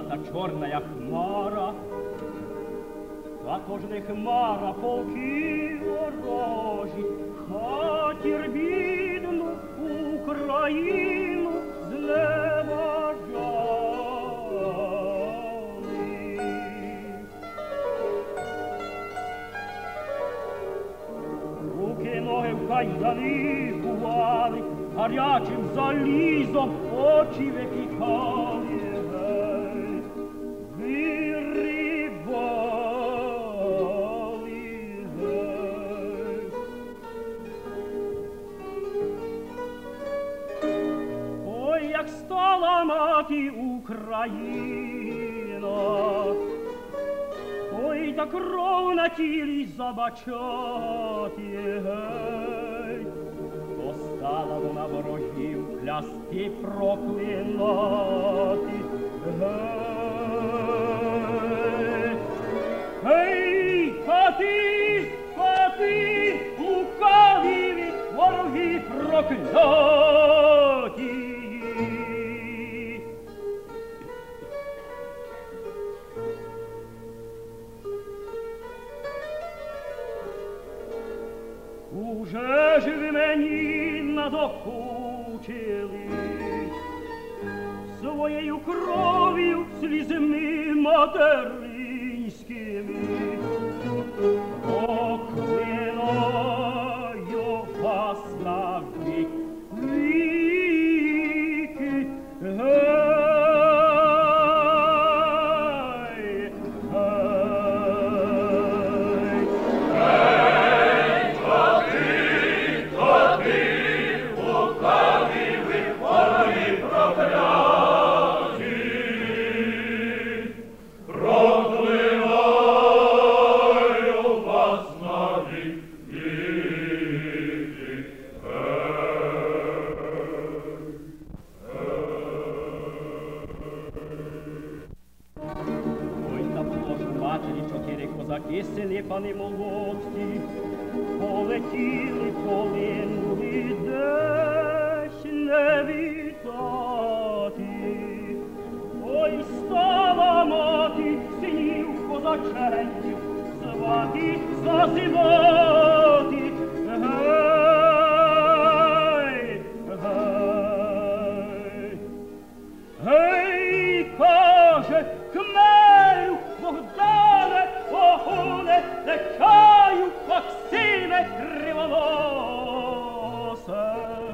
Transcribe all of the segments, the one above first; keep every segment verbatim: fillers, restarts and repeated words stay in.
та чорная хмара, також не хмара полки ворожі, хатір бідну Україну зневажали. Руки, ноги в кайдани кували, гарячим залізом очі випікали. Стала мати Україна, ой, та кров на тілі забачати, гей, то стала вона ворогів клясти проклинати, гей, гей, хати, хати, лукаві вороги прокляті. Уже ж ви мені надокучили своєю кров'ю, слізьми материнськими. Проклинаю вас на вік, віки, гей, козаки, сини, пани молодці, полетіли, полинули, десь не вітати. Ой, стала мати синів козаченьків звати, зазивати. Гей, гей, гей, каже, Хмелю, Богдане, Огоне, Нечаю, Максиме, Кривоносе.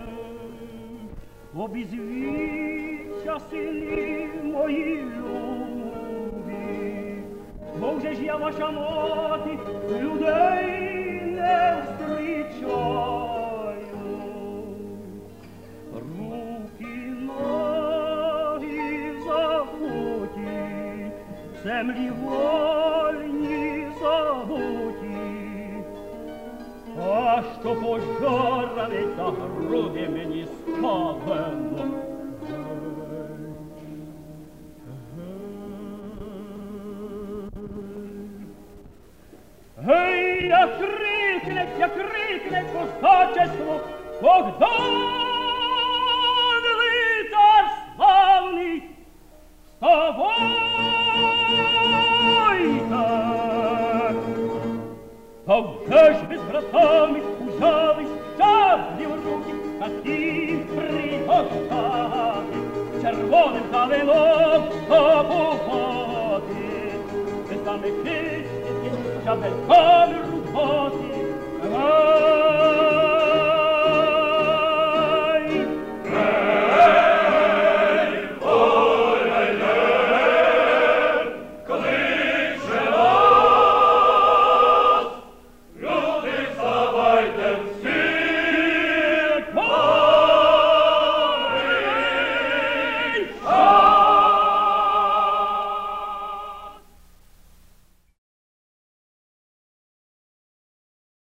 Обізвіться, сини мої любі, бо вже ж я ваша мати, людей не встрічаю. Руки, ноги забуті, землі вольні забуті, а що пожарами та груди мені спалено. Гей, як крикне, як крикне козачество, Богдан лицар славний, вставайте! Та вже ж ви з братами узялись, шаблі в руки, хатів пригощати, червоним калином побувати, без нами хистики, щабельками рубати.